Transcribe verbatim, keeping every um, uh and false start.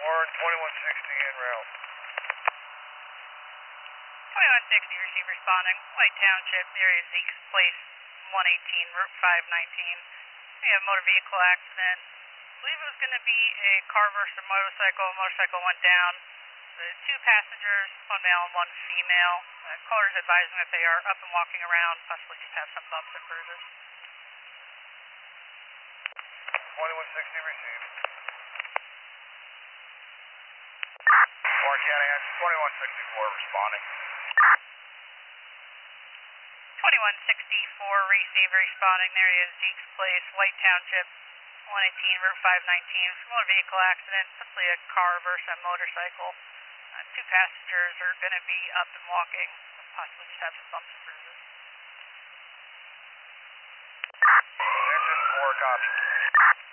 Warren, twenty-one sixty en route. twenty-one sixty, receive responding. White Township, area Zeke's Place, one eighteen, Route five nineteen. We have a motor vehicle accident. I believe it was going to be a car versus a motorcycle. Motorcycle went down. The two passengers, one male and one female. Uh, callers advising that they are up and walking around, possibly just have some bumps and bruises. twenty-one sixty received. Orange County, twenty-one sixty-four responding. twenty-one sixty-four, receive responding. There is Zeke's Place, White Township, one eighteen, Route five nineteen. Motor vehicle accident, possibly a car versus a motorcycle. Uh, two passengers are going to be up and walking, possibly just have some bumps and bruises. Engine four, copy.